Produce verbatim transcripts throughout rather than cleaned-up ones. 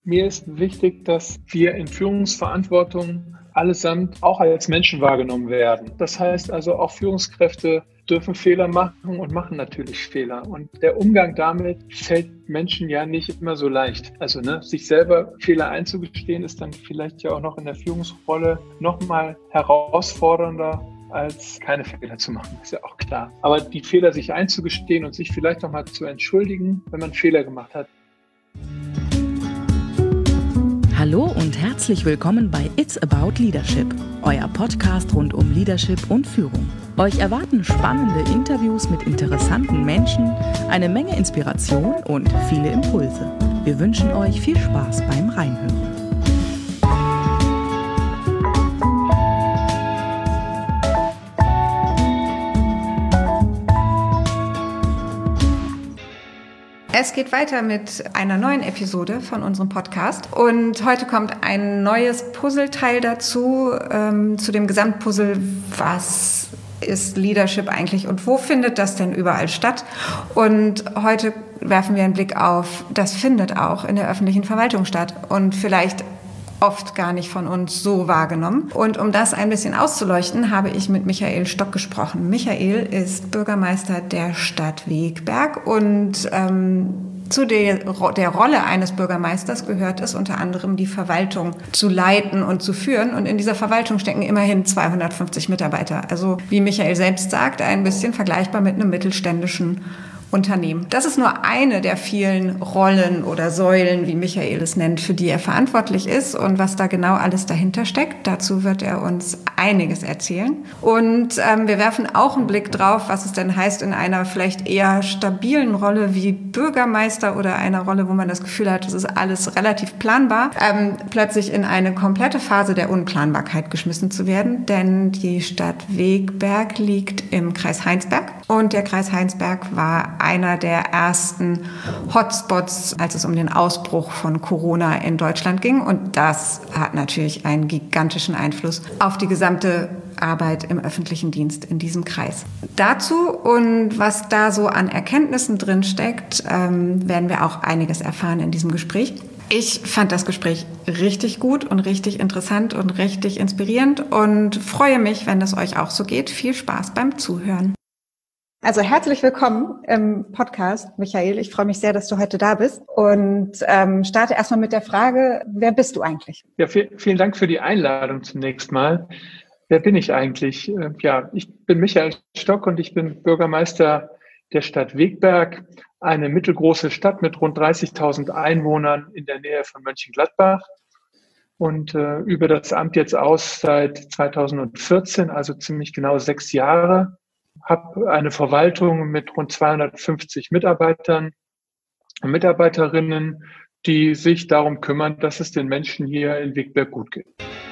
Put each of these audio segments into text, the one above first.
Mir ist wichtig, dass wir in Führungsverantwortung allesamt auch als Menschen wahrgenommen werden. Das heißt also, auch Führungskräfte dürfen Fehler machen und machen natürlich Fehler. Und der Umgang damit fällt Menschen ja nicht immer so leicht. Also ne, sich selber Fehler einzugestehen, ist dann vielleicht ja auch noch in der Führungsrolle noch mal herausfordernder, als keine Fehler zu machen, ist ja auch klar. Aber die Fehler sich einzugestehen und sich vielleicht noch mal zu entschuldigen, wenn man Fehler gemacht hat. Hallo und herzlich willkommen bei It's About Leadership, euer Podcast rund um Leadership und Führung. Euch erwarten spannende Interviews mit interessanten Menschen, eine Menge Inspiration und viele Impulse. Wir wünschen euch viel Spaß beim Reinhören. Es geht weiter mit einer neuen Episode von unserem Podcast und heute kommt ein neues Puzzleteil dazu, ähm, zu dem Gesamtpuzzle, was ist Leadership eigentlich und wo findet das denn überall statt? Und heute werfen wir einen Blick auf, das findet auch in der öffentlichen Verwaltung statt und vielleicht oft gar nicht von uns so wahrgenommen. Und um das ein bisschen auszuleuchten, habe ich mit Michael Stock gesprochen. Michael ist Bürgermeister der Stadt Wegberg und ähm, zu der, der Rolle eines Bürgermeisters gehört es unter anderem, die Verwaltung zu leiten und zu führen. Und in dieser Verwaltung stecken immerhin zweihundertfünfzig Mitarbeiter. Also wie Michael selbst sagt, ein bisschen vergleichbar mit einem mittelständischen Unternehmen. Das ist nur eine der vielen Rollen oder Säulen, wie Michael es nennt, für die er verantwortlich ist. Und was da genau alles dahinter steckt, dazu wird er uns einiges erzählen. Und ähm, wir werfen auch einen Blick drauf, was es denn heißt, in einer vielleicht eher stabilen Rolle wie Bürgermeister oder einer Rolle, wo man das Gefühl hat, es ist alles relativ planbar, ähm, plötzlich in eine komplette Phase der Unplanbarkeit geschmissen zu werden. Denn die Stadt Wegberg liegt im Kreis Heinsberg. Und der Kreis Heinsberg war einer der ersten Hotspots, als es um den Ausbruch von Corona in Deutschland ging. Und das hat natürlich einen gigantischen Einfluss auf die gesamte Arbeit im öffentlichen Dienst in diesem Kreis. Dazu und was da so an Erkenntnissen drin steckt, ähm, werden wir auch einiges erfahren in diesem Gespräch. Ich fand das Gespräch richtig gut und richtig interessant und richtig inspirierend und freue mich, wenn es euch auch so geht. Viel Spaß beim Zuhören. Also herzlich willkommen im Podcast, Michael. Ich freue mich sehr, dass du heute da bist und ähm, starte erstmal mit der Frage, wer bist du eigentlich? Ja, viel, vielen Dank für die Einladung zunächst mal. Wer bin ich eigentlich? Ja, ich bin Michael Stock und ich bin Bürgermeister der Stadt Wegberg, eine mittelgroße Stadt mit rund dreißigtausend Einwohnern in der Nähe von Mönchengladbach und äh, übe das Amt jetzt aus seit zweitausendvierzehn, also ziemlich genau sechs Jahre. Habe eine Verwaltung mit rund zweihundertfünfzig Mitarbeitern und Mitarbeiterinnen, die sich darum kümmern, dass es den Menschen hier in Wegberg gut geht.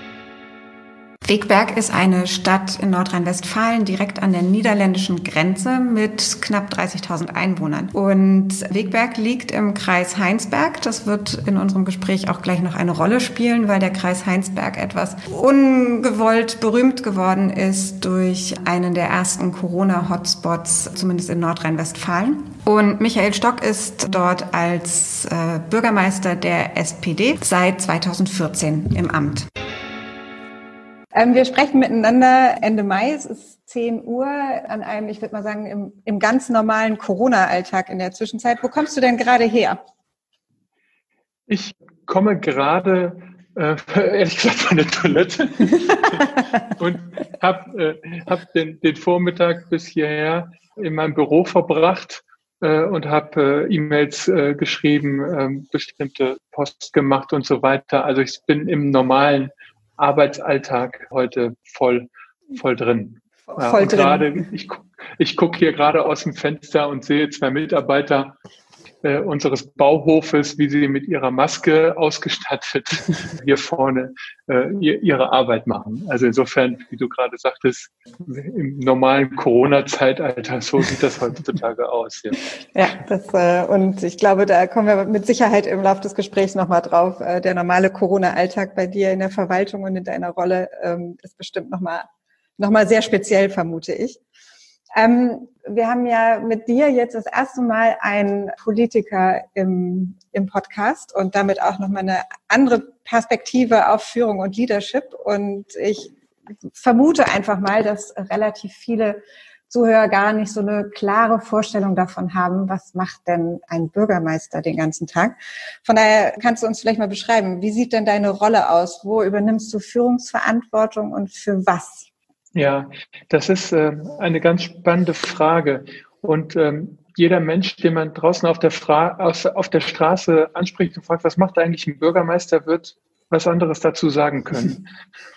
Wegberg ist eine Stadt in Nordrhein-Westfalen direkt an der niederländischen Grenze mit knapp dreißigtausend Einwohnern. Und Wegberg liegt im Kreis Heinsberg. Das wird in unserem Gespräch auch gleich noch eine Rolle spielen, weil der Kreis Heinsberg etwas ungewollt berühmt geworden ist durch einen der ersten Corona-Hotspots, zumindest in Nordrhein-Westfalen. Und Michael Stock ist dort als äh, Bürgermeister der S P D seit zweitausendvierzehn im Amt. Wir sprechen miteinander Ende Mai, es ist zehn Uhr, an einem, ich würde mal sagen, im, im ganz normalen Corona-Alltag in der Zwischenzeit. Wo kommst du denn gerade her? Ich komme gerade, äh, ehrlich gesagt, von der Toilette und habe äh, hab den, den Vormittag bis hierher in meinem Büro verbracht äh, und habe äh, E-Mails äh, geschrieben, äh, bestimmte Post gemacht und so weiter. Also ich bin im normalen Arbeitsalltag heute voll, voll drin. Ja, voll drin. Gerade, ich, ich gucke hier gerade aus dem Fenster und sehe zwei Mitarbeiter äh, unseres Bauhofes, wie sie mit ihrer Maske ausgestattet hier vorne äh, ihre Arbeit machen. Also insofern, wie du gerade sagtest, im normalen Corona-Zeitalter, so sieht das heutzutage aus. Ja, ja das, äh, und ich glaube, da kommen wir mit Sicherheit im Laufe des Gesprächs nochmal drauf. Äh, der normale Corona-Alltag bei dir in der Verwaltung und in deiner Rolle ähm, ist bestimmt nochmal noch mal sehr speziell, vermute ich. Ähm, wir haben ja mit dir jetzt das erste Mal einen Politiker im, im Podcast und damit auch nochmal eine andere Perspektive auf Führung und Leadership. Und ich vermute einfach mal, dass relativ viele Zuhörer gar nicht so eine klare Vorstellung davon haben, was macht denn ein Bürgermeister den ganzen Tag. Von daher kannst du uns vielleicht mal beschreiben, wie sieht denn deine Rolle aus? Wo übernimmst du Führungsverantwortung und für was? Ja, das ist äh, eine ganz spannende Frage. Und ähm, jeder Mensch, den man draußen auf der, Fra- aus, auf der Straße anspricht und fragt, was macht eigentlich ein Bürgermeister, wird was anderes dazu sagen können.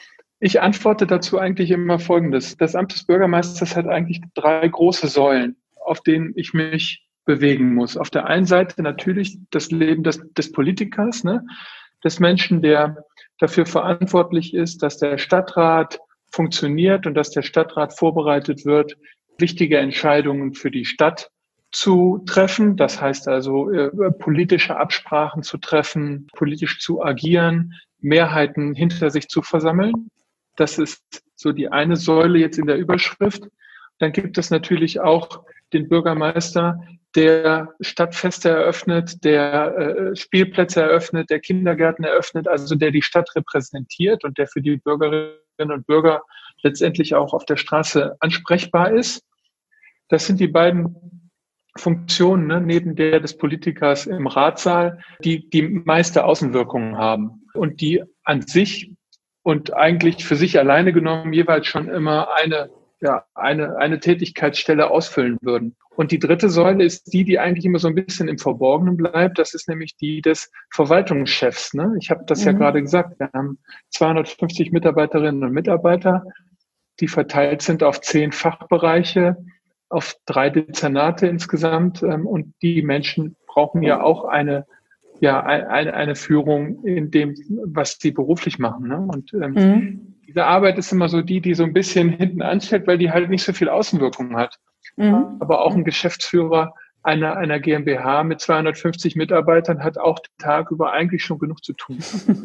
Ich antworte dazu eigentlich immer Folgendes. Das Amt des Bürgermeisters hat eigentlich drei große Säulen, auf denen ich mich bewegen muss. Auf der einen Seite natürlich das Leben des, des Politikers, ne? Des Menschen, der dafür verantwortlich ist, dass der Stadtrat funktioniert und dass der Stadtrat vorbereitet wird, wichtige Entscheidungen für die Stadt zu treffen. Das heißt also, äh, politische Absprachen zu treffen, politisch zu agieren, Mehrheiten hinter sich zu versammeln. Das ist so die eine Säule jetzt in der Überschrift. Dann gibt es natürlich auch den Bürgermeister, der Stadtfeste eröffnet, der äh, Spielplätze eröffnet, der Kindergärten eröffnet, also der die Stadt repräsentiert und der für die Bürgerinnen und Bürger letztendlich auch auf der Straße ansprechbar ist. Das sind die beiden Funktionen, ne, neben der des Politikers im Ratssaal, die die meiste Außenwirkung haben und die an sich und eigentlich für sich alleine genommen jeweils schon immer eine, ja, eine, eine Tätigkeitsstelle ausfüllen würden. Und die dritte Säule ist die, die eigentlich immer so ein bisschen im Verborgenen bleibt. Das ist nämlich die des Verwaltungschefs. Ne? Ich habe das mhm. ja gerade gesagt. Wir haben zweihundertfünfzig Mitarbeiterinnen und Mitarbeiter, die verteilt sind auf zehn Fachbereiche, auf drei Dezernate insgesamt. Und die Menschen brauchen ja auch eine, ja, eine, eine Führung in dem, was sie beruflich machen. Ne? Und ähm, mhm. diese Arbeit ist immer so die, die so ein bisschen hinten anstellt, weil die halt nicht so viel Außenwirkung hat. Mhm. Aber auch ein Geschäftsführer einer, einer GmbH mit zweihundertfünfzig Mitarbeitern hat auch den Tag über eigentlich schon genug zu tun.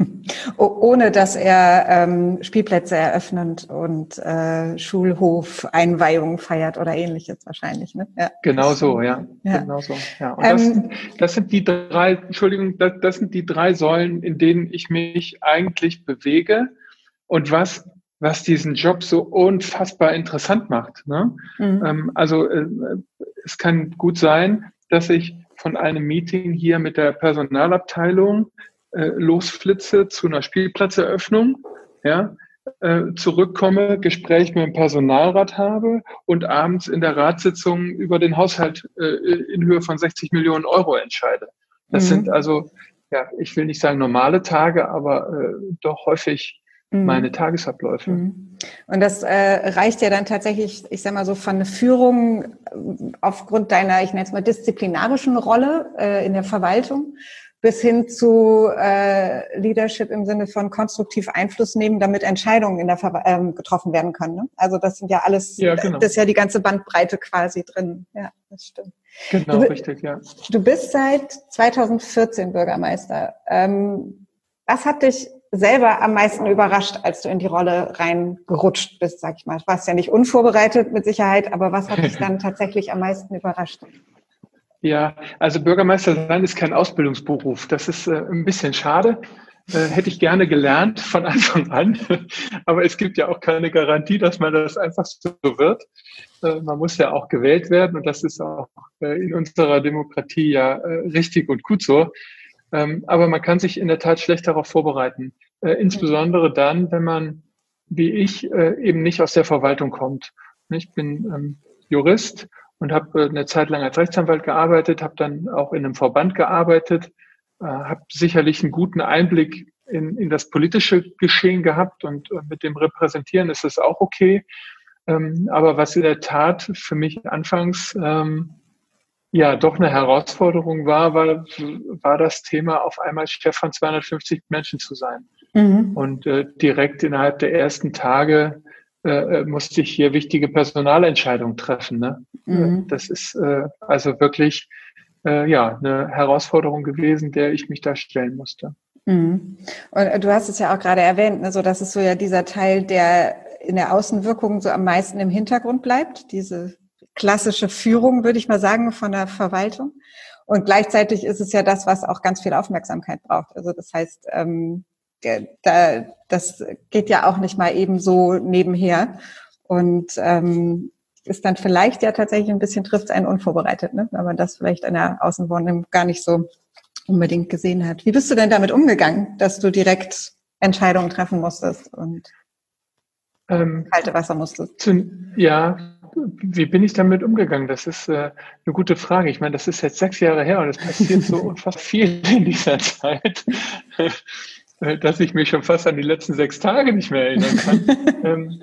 Ohne dass er ähm, Spielplätze eröffnet und äh, Schulhof-Einweihungen feiert oder ähnliches wahrscheinlich. Ne? Ja. Genau so, ja. ja. Genau so, ja. Und ähm, das, das sind die drei, Entschuldigung, das, das sind die drei Säulen, in denen ich mich eigentlich bewege und was was diesen Job so unfassbar interessant macht. Ne? Mhm. Ähm, also äh, es kann gut sein, dass ich von einem Meeting hier mit der Personalabteilung äh, losflitze zu einer Spielplatzeröffnung, ja, äh, zurückkomme, Gespräch mit dem Personalrat habe und abends in der Ratssitzung über den Haushalt äh, in Höhe von sechzig Millionen Euro entscheide. Das mhm. sind also, ja, ich will nicht sagen normale Tage, aber äh, doch häufig meine Tagesabläufe. Und das äh, reicht ja dann tatsächlich, ich sag mal so, von der Führung aufgrund deiner, ich nenne es mal, disziplinarischen Rolle äh, in der Verwaltung bis hin zu äh, Leadership im Sinne von konstruktiv Einfluss nehmen, damit Entscheidungen in der Ver- ähm, getroffen werden können. Ne? Also das sind ja alles, ja, genau. Das ist ja die ganze Bandbreite quasi drin. Ja, das stimmt. Genau, du, richtig, ja. Du bist seit zweitausendvierzehn Bürgermeister. Ähm, was hat dich selber am meisten überrascht, als du in die Rolle reingerutscht bist, sag ich mal? Du warst ja nicht unvorbereitet mit Sicherheit, aber was hat dich dann tatsächlich am meisten überrascht? Ja, also Bürgermeister sein ist kein Ausbildungsberuf. Das ist äh, ein bisschen schade. Äh, hätte ich gerne gelernt von Anfang an. Aber es gibt ja auch keine Garantie, dass man das einfach so wird. Äh, man muss ja auch gewählt werden und das ist auch äh, in unserer Demokratie ja äh, richtig und gut so. Ähm, aber man kann sich in der Tat schlecht darauf vorbereiten. Äh, insbesondere dann, wenn man, wie ich, äh, eben nicht aus der Verwaltung kommt. Ich bin ähm, Jurist und habe äh, eine Zeit lang als Rechtsanwalt gearbeitet, habe dann auch in einem Verband gearbeitet, äh, habe sicherlich einen guten Einblick in, in das politische Geschehen gehabt und äh, mit dem Repräsentieren ist es auch okay. Ähm, aber was in der Tat für mich anfangs ähm, ja doch eine Herausforderung war, war, war das Thema, auf einmal Chef von zweihundertfünfzig Menschen zu sein. Mhm. Und äh, direkt innerhalb der ersten Tage äh, musste ich hier wichtige Personalentscheidungen treffen. Ne? Mhm. Das ist äh, also wirklich äh, ja eine Herausforderung gewesen, der ich mich da stellen musste. Mhm. Und du hast es ja auch gerade erwähnt, ne, so dass es so ja dieser Teil, der in der Außenwirkung so am meisten im Hintergrund bleibt, diese klassische Führung, würde ich mal sagen, von der Verwaltung. Und gleichzeitig ist es ja das, was auch ganz viel Aufmerksamkeit braucht. Also das heißt, ähm, der, da, das geht ja auch nicht mal eben so nebenher. Und ähm, ist dann vielleicht ja tatsächlich ein bisschen, trifft es einen unvorbereitet, ne? Wenn man das vielleicht in der Außenwahrnehmung gar nicht so unbedingt gesehen hat. Wie bist du denn damit umgegangen, dass du direkt Entscheidungen treffen musstest und ähm, kalte Wasser musstest? Zu, ja, wie bin ich damit umgegangen? Das ist äh, eine gute Frage. Ich meine, das ist jetzt sechs Jahre her und es passiert so unfassbar viel in dieser Zeit, dass ich mich schon fast an die letzten sechs Tage nicht mehr erinnern kann. ähm,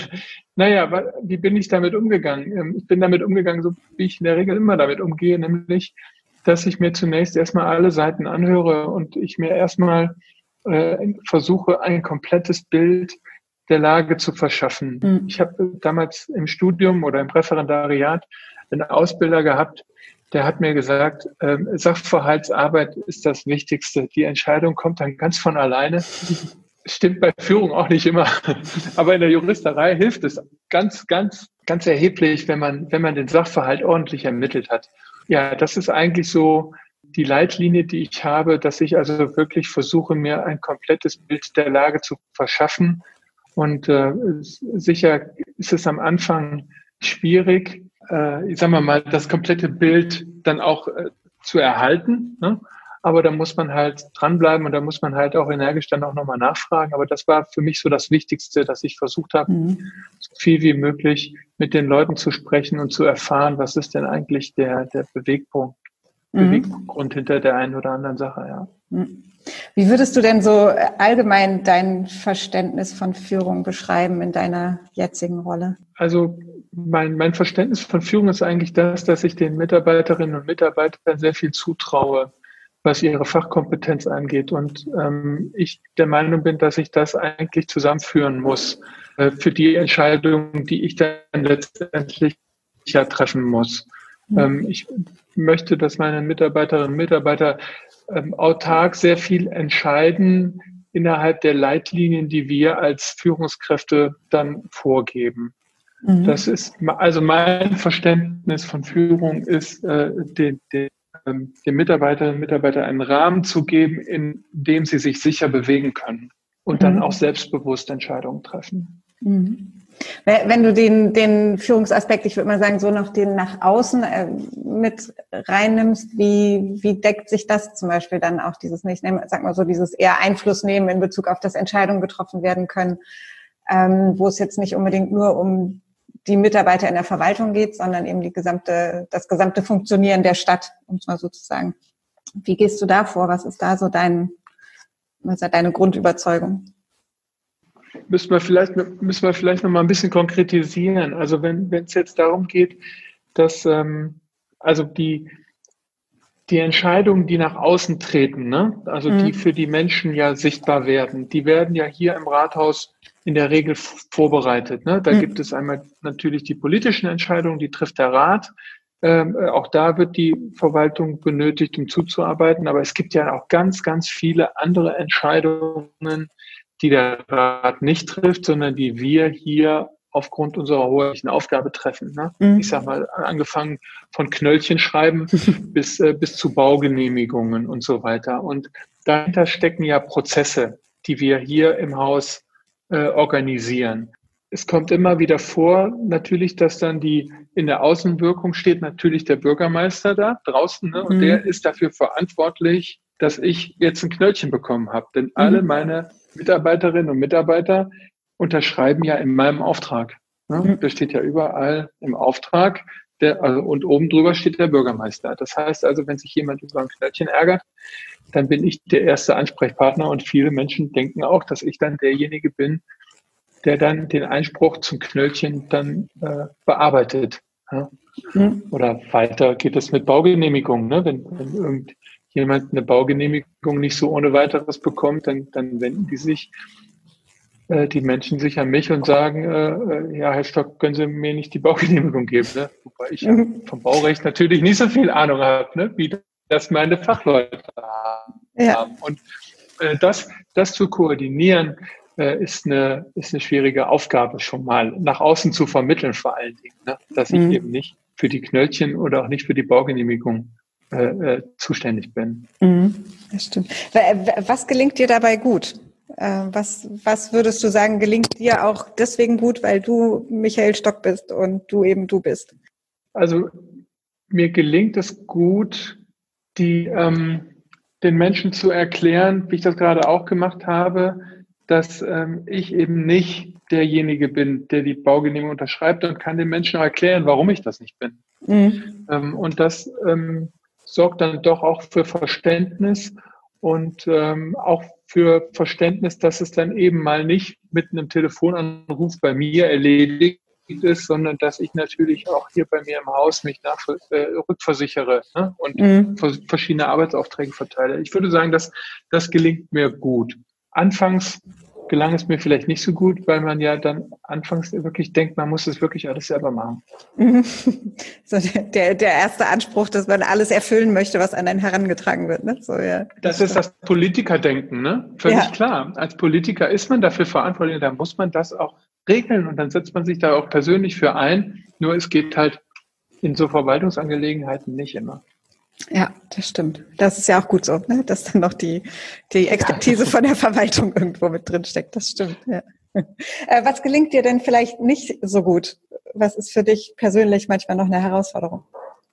naja, aber wie bin ich damit umgegangen? Ähm, ich bin damit umgegangen, so wie ich in der Regel immer damit umgehe, nämlich, dass ich mir zunächst erstmal alle Seiten anhöre und ich mir erstmal äh, versuche, ein komplettes Bild der Lage zu verschaffen. Mhm. Ich habe damals im Studium oder im Referendariat einen Ausbilder gehabt, der hat mir gesagt, äh, Sachverhaltsarbeit ist das Wichtigste. Die Entscheidung kommt dann ganz von alleine. Stimmt bei Führung auch nicht immer. Aber in der Juristerei hilft es ganz, ganz, ganz erheblich, wenn man, wenn man den Sachverhalt ordentlich ermittelt hat. Ja, das ist eigentlich so die Leitlinie, die ich habe, dass ich also wirklich versuche, mir ein komplettes Bild der Lage zu verschaffen. Und äh, sicher ist es am Anfang schwierig, äh, ich sag mal mal, das komplette Bild dann auch äh, zu erhalten. Ne? Aber da muss man halt dranbleiben und da muss man halt auch energisch dann auch nochmal nachfragen. Aber das war für mich so das Wichtigste, dass ich versucht habe, mhm. so viel wie möglich mit den Leuten zu sprechen und zu erfahren, was ist denn eigentlich der, der Bewegpunkt, mhm. Beweggrund hinter der einen oder anderen Sache, ja. Mhm. Wie würdest du denn so allgemein dein Verständnis von Führung beschreiben in deiner jetzigen Rolle? Also mein, mein Verständnis von Führung ist eigentlich das, dass ich den Mitarbeiterinnen und Mitarbeitern sehr viel zutraue, was ihre Fachkompetenz angeht. Und ähm, ich der Meinung bin, dass ich das eigentlich zusammenführen muss äh, für die Entscheidungen, die ich dann letztendlich ja treffen muss. Mhm. Ähm, ich möchte, dass meine Mitarbeiterinnen und Mitarbeiter ähm, autark sehr viel entscheiden innerhalb der Leitlinien, die wir als Führungskräfte dann vorgeben. Mhm. Das ist also mein Verständnis von Führung ist, äh, den, den den Mitarbeiterinnen und Mitarbeitern einen Rahmen zu geben, in dem sie sich sicher bewegen können und dann mhm. auch selbstbewusst Entscheidungen treffen. Mhm. Wenn du den, den Führungsaspekt, ich würde mal sagen, so noch den nach außen äh, mit reinnimmst, wie, wie deckt sich das zum Beispiel dann auch dieses, ich nehme, sag mal so, dieses eher Einfluss nehmen in Bezug auf, dass Entscheidungen getroffen werden können, ähm, wo es jetzt nicht unbedingt nur um die Mitarbeiter in der Verwaltung geht, sondern eben die gesamte, das gesamte Funktionieren der Stadt, um es mal so zu sagen. Wie gehst du da vor? Was ist da so dein, was ist deine Grundüberzeugung? Müssen wir vielleicht, müssen wir vielleicht noch mal ein bisschen konkretisieren. Also wenn, wenn es jetzt darum geht, dass, ähm, also die, die Entscheidungen, die nach außen treten, ne? Also mhm. die für die Menschen ja sichtbar werden, die werden ja hier im Rathaus in der Regel vorbereitet. Ne? Da mhm. gibt es einmal natürlich die politischen Entscheidungen, die trifft der Rat. Ähm, auch da wird die Verwaltung benötigt, um zuzuarbeiten. Aber es gibt ja auch ganz, ganz viele andere Entscheidungen, die der Rat nicht trifft, sondern die wir hier aufgrund unserer hoheitlichen Aufgabe treffen. Ne? Mhm. Ich sag mal, angefangen von Knöllchen schreiben bis, äh, bis zu Baugenehmigungen und so weiter. Und dahinter stecken ja Prozesse, die wir hier im Haus äh, organisieren. Es kommt immer wieder vor, natürlich, dass dann die in der Außenwirkung steht natürlich der Bürgermeister da draußen, ne? Und mhm. der ist dafür verantwortlich, dass ich jetzt ein Knöllchen bekommen habe. Denn mhm. alle meine Mitarbeiterinnen und Mitarbeiter unterschreiben ja in meinem Auftrag. Ne? Mhm. Das steht ja überall im Auftrag. Der, also, und oben drüber steht der Bürgermeister. Das heißt also, wenn sich jemand über ein Knöllchen ärgert, dann bin ich der erste Ansprechpartner und viele Menschen denken auch, dass ich dann derjenige bin, der dann den Einspruch zum Knöllchen dann äh, bearbeitet. Ja? Mhm. Oder weiter geht es mit Baugenehmigungen. Ne? Wenn, wenn irgendjemand eine Baugenehmigung nicht so ohne weiteres bekommt, dann, dann wenden die sich, äh, die Menschen sich an mich und sagen, äh, ja, Herr Stock, können Sie mir nicht die Baugenehmigung geben? Ne? Wobei ich mhm. vom Baurecht natürlich nicht so viel Ahnung habe, ne? Wie das meine Fachleute haben. Ja. Und äh, das, das zu koordinieren, äh, ist eine, ist eine schwierige Aufgabe schon mal, nach außen zu vermitteln vor allen Dingen, ne? Dass ich mhm. eben nicht für die Knöllchen oder auch nicht für die Baugenehmigung äh, äh, zuständig bin. Mhm, das stimmt. Was gelingt dir dabei gut? Was, was würdest du sagen, gelingt dir auch deswegen gut, weil du Michael Stock bist und du eben du bist? Also mir gelingt es gut, die, ähm, den Menschen zu erklären, wie ich das gerade auch gemacht habe, dass ähm, ich eben nicht derjenige bin, der die Baugenehmigung unterschreibt, und kann den Menschen auch erklären, warum ich das nicht bin. Mhm. Ähm, und das ähm, sorgt dann doch auch für Verständnis und ähm, auch für Verständnis, dass es dann eben mal nicht mit einem Telefonanruf bei mir erledigt ist, sondern dass ich natürlich auch hier bei mir im Haus mich nach, äh, rückversichere, ne? Und mhm. verschiedene Arbeitsaufträge verteile. Ich würde sagen, dass das gelingt mir gut. Anfangs gelang es mir vielleicht nicht so gut, weil man ja dann anfangs wirklich denkt, man muss es wirklich alles selber machen. Mhm. So der, der erste Anspruch, dass man alles erfüllen möchte, was an einen herangetragen wird. Ne? So, ja. Das, das ist das Politikerdenken, ne? Völlig ja. klar. Als Politiker ist man dafür verantwortlich, da muss man das auch regeln und dann setzt man sich da auch persönlich für ein. Nur es geht halt in so Verwaltungsangelegenheiten nicht immer. Ja, das stimmt. Das ist ja auch gut so, ne? Dass dann noch die, die Expertise von der Verwaltung irgendwo mit drin steckt. Das stimmt, ja. Äh, was gelingt dir denn vielleicht nicht so gut? Was ist für dich persönlich manchmal noch eine Herausforderung?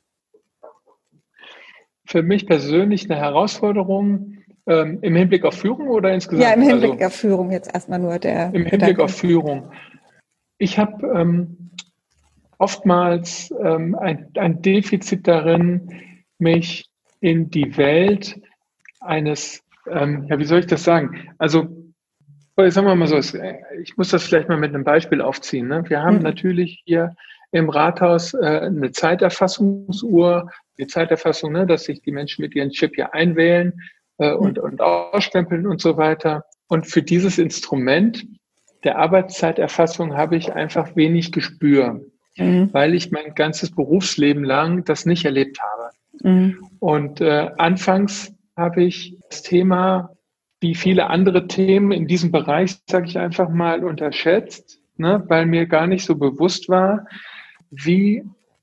Für mich persönlich eine Herausforderung ähm, im Hinblick auf Führung oder insgesamt? Ja, im Hinblick also, auf Führung jetzt erstmal nur der Im Hinblick Gedanke. auf Führung. Ich habe ähm, oftmals ähm, ein, ein Defizit darin, mich in die Welt eines, ähm, ja, wie soll ich das sagen? Also, sagen wir mal so, ich muss das vielleicht mal mit einem Beispiel aufziehen. Ne? Wir haben mhm. natürlich hier im Rathaus äh, eine Zeiterfassungsuhr, die Zeiterfassung, ne, dass sich die Menschen mit ihren Chip hier einwählen äh, mhm. und, und ausstempeln und so weiter. Und für dieses Instrument der Arbeitszeiterfassung habe ich einfach wenig Gespür, mhm. weil ich mein ganzes Berufsleben lang das nicht erlebt habe. Mhm. Und äh, anfangs habe ich das Thema, wie viele andere Themen in diesem Bereich, sage ich einfach mal, unterschätzt, ne, weil mir gar nicht so bewusst war, wie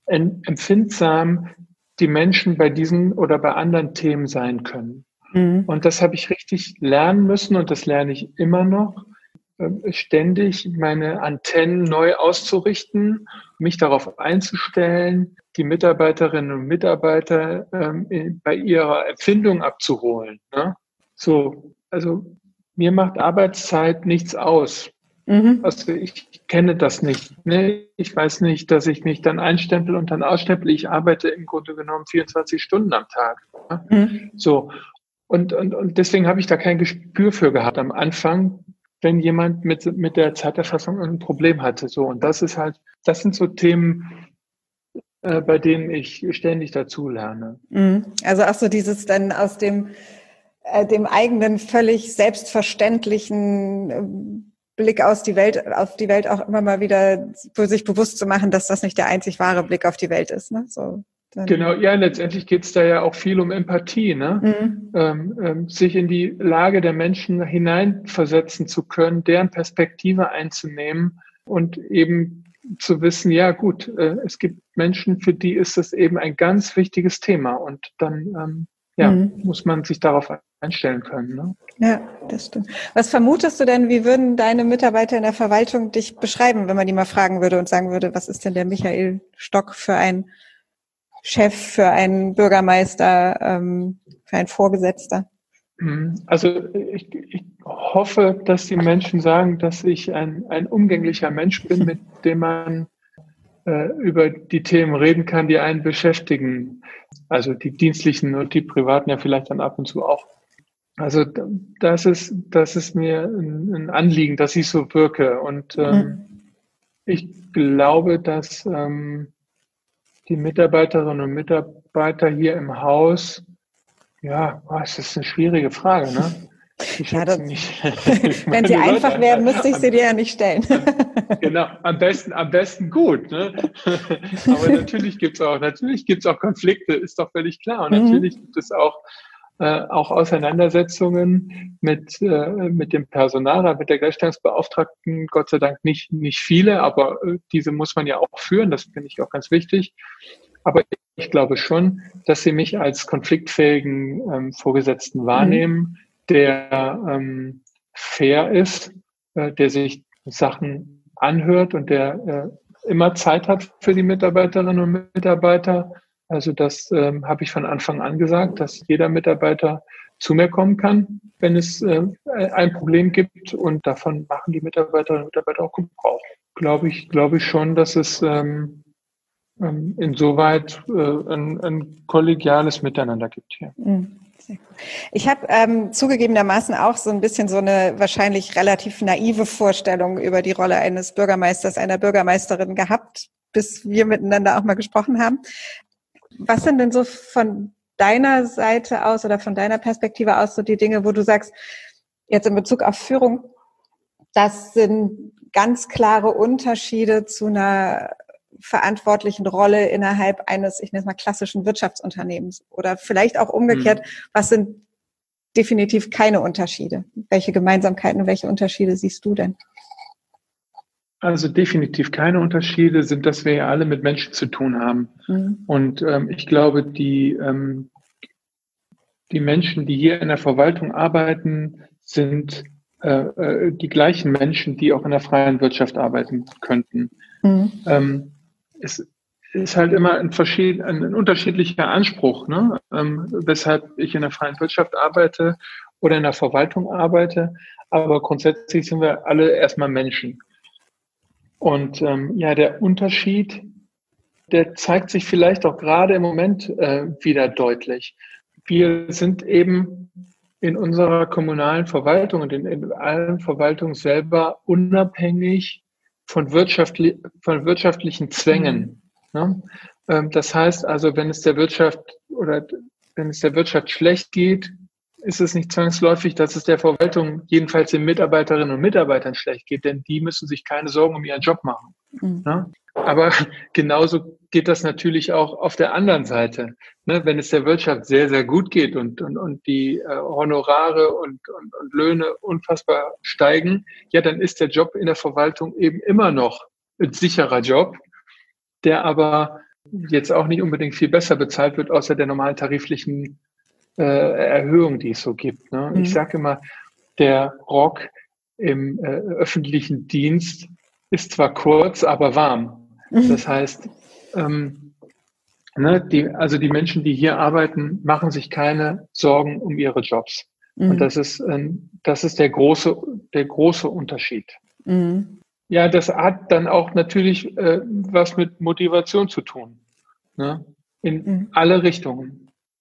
empfindsam die Menschen bei diesen oder bei anderen Themen sein können. Mhm. Und das habe ich richtig lernen müssen und das lerne ich immer noch, äh, ständig meine Antennen neu auszurichten, mich darauf einzustellen, die Mitarbeiterinnen und Mitarbeiter ähm, bei ihrer Empfindung abzuholen. Ne? So, also mir macht Arbeitszeit nichts aus. Mhm. Also ich kenne das nicht. Ne? Ich weiß nicht, dass ich mich dann einstempel und dann ausstempel. Ich arbeite im Grunde genommen vierundzwanzig Stunden am Tag. Ne? Mhm. So. Und, und, und deswegen habe ich da kein Gespür für gehabt am Anfang, wenn jemand mit, mit der Zeiterfassung ein Problem hatte. So. Und das ist halt, das sind so Themen, äh, bei denen ich ständig dazu lerne. Mhm. Also auch so dieses dann aus dem, äh, dem eigenen völlig selbstverständlichen äh, Blick aus die Welt, auf die Welt auch immer mal wieder für sich bewusst zu machen, dass das nicht der einzig wahre Blick auf die Welt ist. Ne? So, dann. Genau, ja, letztendlich geht es da ja auch viel um Empathie, ne? Mhm. Ähm, ähm, sich in die Lage der Menschen hineinversetzen zu können, deren Perspektive einzunehmen und eben zu wissen, ja gut, äh, es gibt Menschen, für die ist das eben ein ganz wichtiges Thema und dann ähm, ja, mhm. muss man sich darauf einstellen können. Ne? Ja, das stimmt. Was vermutest du denn, wie würden deine Mitarbeiter in der Verwaltung dich beschreiben, wenn man die mal fragen würde und sagen würde, was ist denn der Michael Stock für ein Chef, für einen Bürgermeister, ähm, für einen Vorgesetzter? Also ich, ich hoffe, dass die Menschen sagen, dass ich ein, ein umgänglicher Mensch bin, mit dem man äh, über die Themen reden kann, die einen beschäftigen. Also die dienstlichen und die privaten ja vielleicht dann ab und zu auch. Also das ist, das ist mir ein, ein Anliegen, dass ich so wirke. Und ähm, mhm. ich glaube, dass ähm, die Mitarbeiterinnen und Mitarbeiter hier im Haus, ja, oh, es ist eine schwierige Frage, ne? Ich ja, das, nicht, wenn sie einfach Leute, wären, müsste ich sie dir ja nicht stellen. Genau, am besten, am besten gut, ne? Aber natürlich gibt's auch, natürlich gibt's auch Konflikte, ist doch völlig klar. Und mhm. natürlich gibt es auch äh, auch Auseinandersetzungen mit, äh, mit dem Personal, mit der Gleichstellungsbeauftragten, Gott sei Dank nicht, nicht viele, aber äh, diese muss man ja auch führen, das finde ich auch ganz wichtig. Aber ich glaube schon, dass sie mich als konfliktfähigen ähm, Vorgesetzten wahrnehmen, mhm. der ähm, fair ist, äh, der sich Sachen anhört und der äh, immer Zeit hat für die Mitarbeiterinnen und Mitarbeiter. Also das ähm, habe ich von Anfang an gesagt, dass jeder Mitarbeiter zu mir kommen kann, wenn es äh, ein Problem gibt, und davon machen die Mitarbeiterinnen und Mitarbeiter auch Gebrauch. Glaube ich, glaube ich schon, dass es ähm, ähm, insoweit äh, ein, ein kollegiales Miteinander gibt hier. Mhm. Ich habe ähm, zugegebenermaßen auch so ein bisschen so eine wahrscheinlich relativ naive Vorstellung über die Rolle eines Bürgermeisters, einer Bürgermeisterin gehabt, bis wir miteinander auch mal gesprochen haben. Was sind denn so von deiner Seite aus oder von deiner Perspektive aus so die Dinge, wo du sagst, jetzt in Bezug auf Führung, das sind ganz klare Unterschiede zu einer verantwortlichen Rolle innerhalb eines, ich nenne es mal, klassischen Wirtschaftsunternehmens? Oder vielleicht auch umgekehrt, hm. was sind definitiv keine Unterschiede? Welche Gemeinsamkeiten und welche Unterschiede siehst du denn? Also definitiv keine Unterschiede sind, dass wir ja alle mit Menschen zu tun haben. Mhm. Und ähm, ich glaube, die, ähm, die Menschen, die hier in der Verwaltung arbeiten, sind äh, die gleichen Menschen, die auch in der freien Wirtschaft arbeiten könnten. Mhm. Ähm, es ist halt immer ein, verschied- ein, ein unterschiedlicher Anspruch, ne? ähm, weshalb ich in der freien Wirtschaft arbeite oder in der Verwaltung arbeite. Aber grundsätzlich sind wir alle erstmal Menschen. Und ähm, ja, der Unterschied, der zeigt sich vielleicht auch gerade im Moment äh, wieder deutlich. Wir sind eben in unserer kommunalen Verwaltung und in, in allen Verwaltungen selber unabhängig von, wirtschaftli- von wirtschaftlichen Zwängen. Mhm. Ne? Ähm, das heißt also, wenn es der Wirtschaft oder wenn es der Wirtschaft schlecht geht, ist es nicht zwangsläufig, dass es der Verwaltung, jedenfalls den Mitarbeiterinnen und Mitarbeitern, schlecht geht, denn die müssen sich keine Sorgen um ihren Job machen. Mhm. Ne? Aber genauso geht das natürlich auch auf der anderen Seite. Ne? Wenn es der Wirtschaft sehr, sehr gut geht und, und, und die äh, Honorare und, und, und Löhne unfassbar steigen, ja, dann ist der Job in der Verwaltung eben immer noch ein sicherer Job, der aber jetzt auch nicht unbedingt viel besser bezahlt wird, außer der normalen tariflichen Erhöhung, die es so gibt. Ne? Mhm. Ich sage immer, der Rock im äh, öffentlichen Dienst ist zwar kurz, aber warm. Mhm. Das heißt, ähm, ne, die, also die Menschen, die hier arbeiten, machen sich keine Sorgen um ihre Jobs. Mhm. Und das ist, ähm, das ist der große, der große Unterschied. Mhm. Ja, das hat dann auch natürlich äh, was mit Motivation zu tun. Ne? In mhm. alle Richtungen.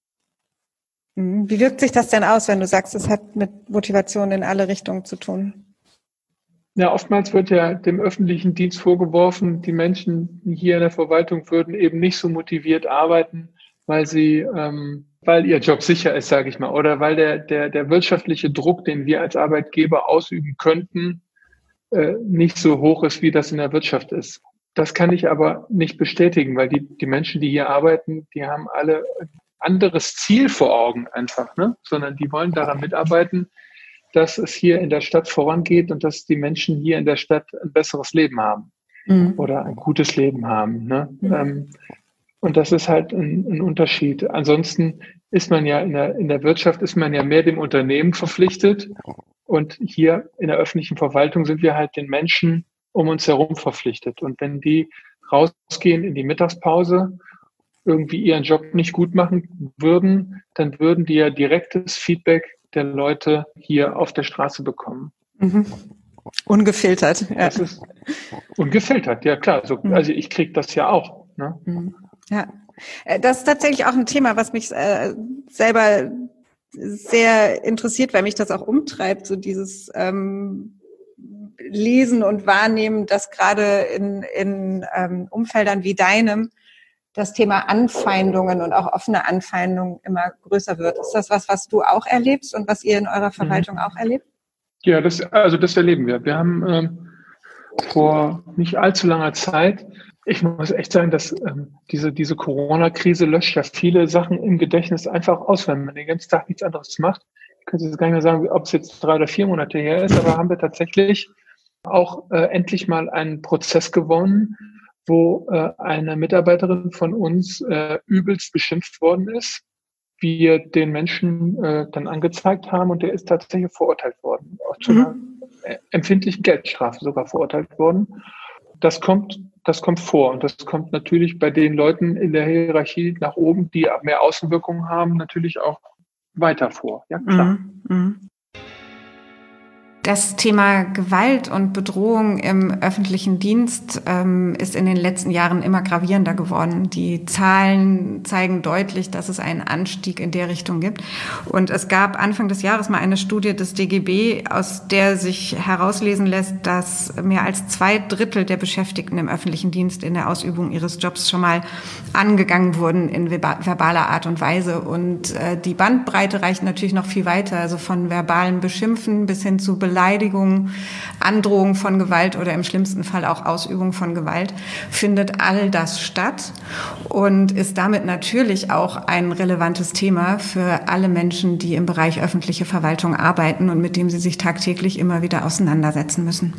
Wie wirkt sich das denn aus, wenn du sagst, es hat mit Motivation in alle Richtungen zu tun? Ja, oftmals wird ja dem öffentlichen Dienst vorgeworfen, die Menschen hier in der Verwaltung würden eben nicht so motiviert arbeiten, weil sie, ähm, weil ihr Job sicher ist, sage ich mal, oder weil der der der wirtschaftliche Druck, den wir als Arbeitgeber ausüben könnten, äh, nicht so hoch ist, wie das in der Wirtschaft ist. Das kann ich aber nicht bestätigen, weil die die Menschen, die hier arbeiten, die haben alle anderes Ziel vor Augen einfach, ne? Sondern die wollen daran mitarbeiten, dass es hier in der Stadt vorangeht und dass die Menschen hier in der Stadt ein besseres Leben haben mhm. oder ein gutes Leben haben. Ne? Mhm. Ähm, und das ist halt ein, ein Unterschied. Ansonsten ist man ja in der, in der Wirtschaft ist man ja mehr dem Unternehmen verpflichtet und hier in der öffentlichen Verwaltung sind wir halt den Menschen um uns herum verpflichtet. Und wenn die rausgehen in die Mittagspause, irgendwie ihren Job nicht gut machen würden, dann würden die ja direktes Feedback der Leute hier auf der Straße bekommen. Mhm. Ungefiltert. Ja. Das ist ungefiltert, ja klar. Also, mhm. also ich kriege das ja auch. Ne? Mhm. Ja, das ist tatsächlich auch ein Thema, was mich äh, selber sehr interessiert, weil mich das auch umtreibt, so dieses ähm, Lesen und Wahrnehmen, dass gerade in, in ähm, Umfeldern wie deinem das Thema Anfeindungen und auch offene Anfeindungen immer größer wird. Ist das was, was du auch erlebst und was ihr in eurer Verwaltung mhm. auch erlebt? Ja, das, also das erleben wir. Wir haben ähm, vor nicht allzu langer Zeit. Ich muss echt sagen, dass ähm, diese, diese Corona-Krise löscht ja viele Sachen im Gedächtnis einfach aus, wenn man den ganzen Tag nichts anderes macht. Ich könnte jetzt gar nicht mehr sagen, ob es jetzt drei oder vier Monate her ist, aber haben wir tatsächlich auch äh, endlich mal einen Prozess gewonnen, wo äh, eine Mitarbeiterin von uns äh, übelst beschimpft worden ist. Wir den Menschen äh, dann angezeigt haben und der ist tatsächlich verurteilt worden. Auch zu einer äh, empfindlichen Geldstrafe sogar verurteilt worden. Das kommt, das kommt vor und das kommt natürlich bei den Leuten in der Hierarchie nach oben, die mehr Außenwirkungen haben, natürlich auch weiter vor. Ja, klar. Mhm. Das Thema Gewalt und Bedrohung im öffentlichen Dienst ähm, ist in den letzten Jahren immer gravierender geworden. Die Zahlen zeigen deutlich, dass es einen Anstieg in der Richtung gibt. Und es gab Anfang des Jahres mal eine Studie des D G B, aus der sich herauslesen lässt, dass mehr als zwei Drittel der Beschäftigten im öffentlichen Dienst in der Ausübung ihres Jobs schon mal angegangen wurden in verbaler Art und Weise. Und äh, die Bandbreite reicht natürlich noch viel weiter, also von verbalen Beschimpfen bis hin zu Beleidigung, Androhung von Gewalt oder im schlimmsten Fall auch Ausübung von Gewalt, findet all das statt und ist damit natürlich auch ein relevantes Thema für alle Menschen, die im Bereich öffentliche Verwaltung arbeiten und mit dem sie sich tagtäglich immer wieder auseinandersetzen müssen.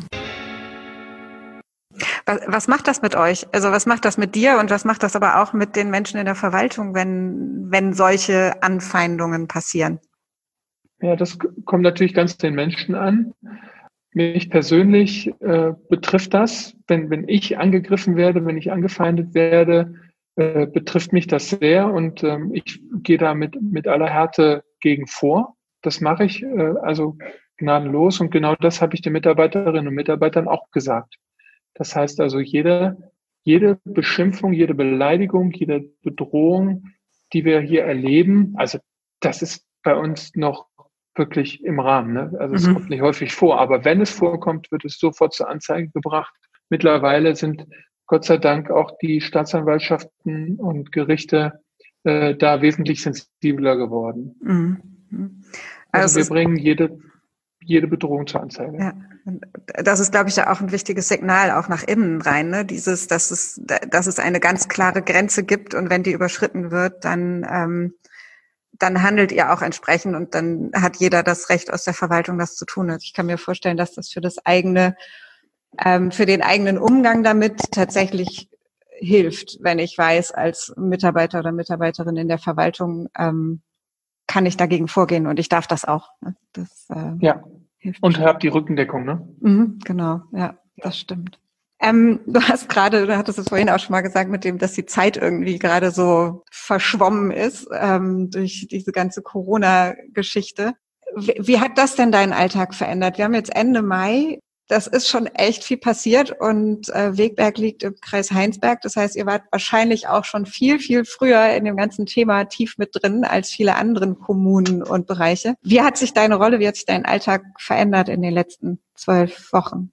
Was, was macht das mit euch? Also was macht das mit dir und was macht das aber auch mit den Menschen in der Verwaltung, wenn, wenn solche Anfeindungen passieren? Ja, das kommt natürlich ganz den Menschen an. Mich persönlich äh, betrifft das, wenn, wenn ich angegriffen werde, wenn ich angefeindet werde, äh, betrifft mich das sehr und ähm, ich gehe da mit, mit aller Härte gegen vor. Das mache ich äh, also gnadenlos und genau das habe ich den Mitarbeiterinnen und Mitarbeitern auch gesagt. Das heißt also, jede, jede Beschimpfung, jede Beleidigung, jede Bedrohung, die wir hier erleben, also das ist bei uns noch wirklich im Rahmen. Ne? Also es mhm. kommt nicht häufig vor, aber wenn es vorkommt, wird es sofort zur Anzeige gebracht. Mittlerweile sind Gott sei Dank auch die Staatsanwaltschaften und Gerichte äh, da wesentlich sensibler geworden. Mhm. Also, also wir bringen jede, jede Bedrohung zur Anzeige. Ja. Das ist, glaube ich, ja auch ein wichtiges Signal auch nach innen rein, ne? Dieses, dass es, dass es eine ganz klare Grenze gibt und wenn die überschritten wird, dann ähm, dann handelt ihr auch entsprechend und dann hat jeder das Recht aus der Verwaltung, das zu tun. Also ich kann mir vorstellen, dass das für das eigene, ähm, für den eigenen Umgang damit tatsächlich hilft, wenn ich weiß, als Mitarbeiter oder Mitarbeiterin in der Verwaltung ähm, kann ich dagegen vorgehen und ich darf das auch. Das äh, ja. hilft. Und habt die Rückendeckung, ne? Mhm, genau, ja, das stimmt. Ähm, du hast gerade, du hattest es vorhin auch schon mal gesagt, mit dem, dass die Zeit irgendwie gerade so verschwommen ist ähm, durch diese ganze Corona-Geschichte. Wie, wie hat das denn deinen Alltag verändert? Wir haben jetzt Ende Mai. Das ist schon echt viel passiert und äh, Wegberg liegt im Kreis Heinsberg. Das heißt, ihr wart wahrscheinlich auch schon viel, viel früher in dem ganzen Thema tief mit drin als viele anderen Kommunen und Bereiche. Wie hat sich deine Rolle, wie hat sich dein Alltag verändert in den letzten zwölf Wochen?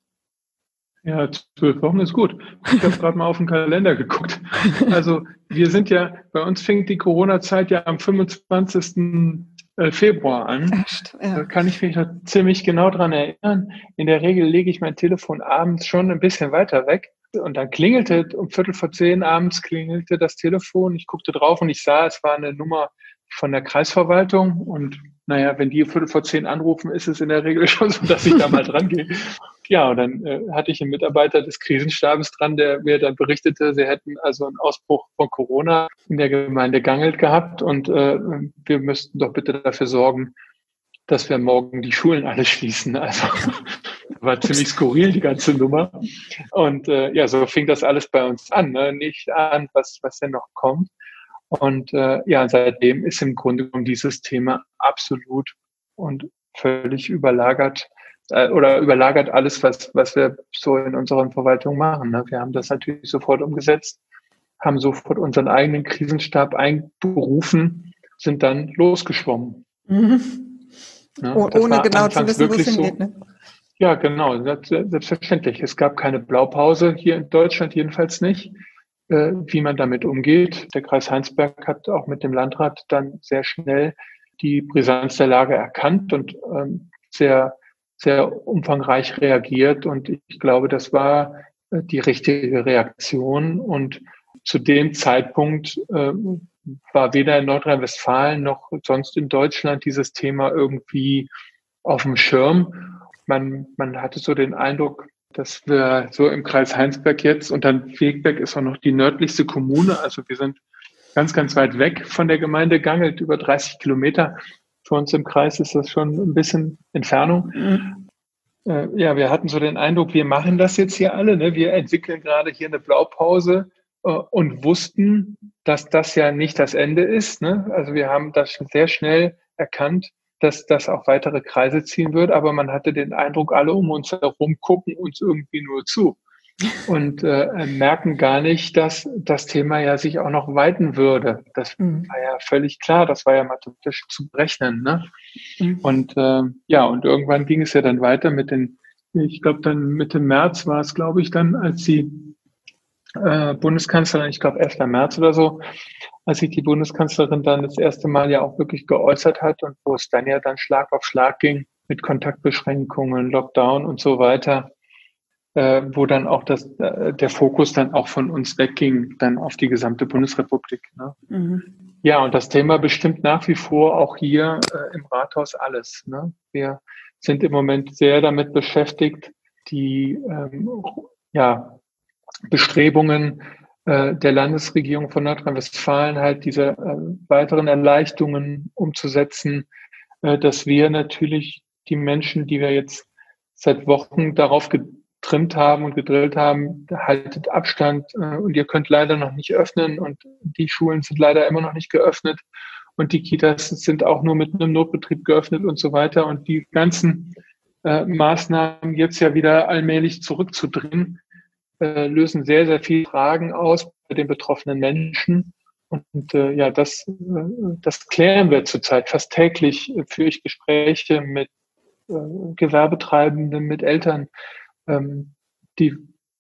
Ja, zwölf Wochen ist gut. Ich habe gerade mal auf den Kalender geguckt. Also wir sind ja, bei uns fängt die Corona-Zeit ja am fünfundzwanzigsten Februar an. Echt? Ja. Da kann ich mich noch ziemlich genau dran erinnern. In der Regel lege ich mein Telefon abends schon ein bisschen weiter weg. Und dann klingelte, um Viertel vor zehn abends klingelte das Telefon. Ich guckte drauf und ich sah, es war eine Nummer von der Kreisverwaltung. Und naja, wenn die Viertel vor zehn anrufen, ist es in der Regel schon so, dass ich da mal dran gehe. Ja, und dann äh, hatte ich einen Mitarbeiter des Krisenstabes dran, der mir dann berichtete, sie hätten also einen Ausbruch von Corona in der Gemeinde Gangelt gehabt und äh, wir müssten doch bitte dafür sorgen, dass wir morgen die Schulen alle schließen. Also war ziemlich skurril, die ganze Nummer. Und äh, ja, so fing das alles bei uns an, ne? Nicht an, was, was denn noch kommt. Und äh, ja, seitdem ist im Grunde genommen dieses Thema absolut und völlig überlagert äh, oder überlagert alles, was was wir so in unseren Verwaltungen machen. Ne? Wir haben das natürlich sofort umgesetzt, haben sofort unseren eigenen Krisenstab einberufen, sind dann losgeschwommen. Mhm. Ja, oh, ohne genau zu wissen, wo es hingeht. Ne? Ja, genau, selbstverständlich. Es gab keine Blaupause, hier in Deutschland jedenfalls nicht, wie man damit umgeht. Der Kreis Heinsberg hat auch mit dem Landrat dann sehr schnell die Brisanz der Lage erkannt und ähm, sehr, sehr umfangreich reagiert. Und ich glaube, das war die richtige Reaktion. Und zu dem Zeitpunkt äh, war weder in Nordrhein-Westfalen noch sonst in Deutschland dieses Thema irgendwie auf dem Schirm. Man, man hatte so den Eindruck, dass wir so im Kreis Heinsberg jetzt, und dann Wegberg ist auch noch die nördlichste Kommune, also wir sind ganz, ganz weit weg von der Gemeinde Gangelt, über dreißig Kilometer. Für uns im Kreis ist das schon ein bisschen Entfernung. Mhm. Äh, ja, wir hatten so den Eindruck, wir machen das jetzt hier alle, ne? Wir entwickeln gerade hier eine Blaupause äh, und wussten, dass das ja nicht das Ende ist, ne? Also wir haben das sehr schnell erkannt, dass das auch weitere Kreise ziehen wird, aber man hatte den Eindruck, alle um uns herum gucken uns irgendwie nur zu und äh, merken gar nicht, dass das Thema ja sich auch noch weiten würde. Das mhm. war ja völlig klar, das war ja mathematisch zu berechnen, ne? Mhm. Und äh, ja, und irgendwann ging es ja dann weiter mit den, ich glaube dann Mitte März war es, glaube ich, dann, als die äh, Bundeskanzlerin, ich glaube erster März oder so, als sich die Bundeskanzlerin dann das erste Mal ja auch wirklich geäußert hat und wo es dann ja dann Schlag auf Schlag ging mit Kontaktbeschränkungen, Lockdown und so weiter, äh, wo dann auch das, äh, der Fokus dann auch von uns wegging, dann auf die gesamte Bundesrepublik. Ne? Mhm. Ja, und das Thema bestimmt nach wie vor auch hier äh, im Rathaus alles. Ne? Wir sind im Moment sehr damit beschäftigt, die ähm, ja, Bestrebungen der Landesregierung von Nordrhein-Westfalen halt diese äh, weiteren Erleichterungen umzusetzen, äh, dass wir natürlich die Menschen, die wir jetzt seit Wochen darauf getrimmt haben und gedrillt haben, haltet Abstand äh, und ihr könnt leider noch nicht öffnen und die Schulen sind leider immer noch nicht geöffnet und die Kitas sind auch nur mit einem Notbetrieb geöffnet und so weiter und die ganzen äh, Maßnahmen jetzt ja wieder allmählich zurückzudrehen, lösen sehr, sehr viele Fragen aus bei den betroffenen Menschen. Und äh, ja, das, äh, das klären wir zurzeit. Fast täglich äh, führe ich Gespräche mit äh, Gewerbetreibenden, mit Eltern, ähm, die,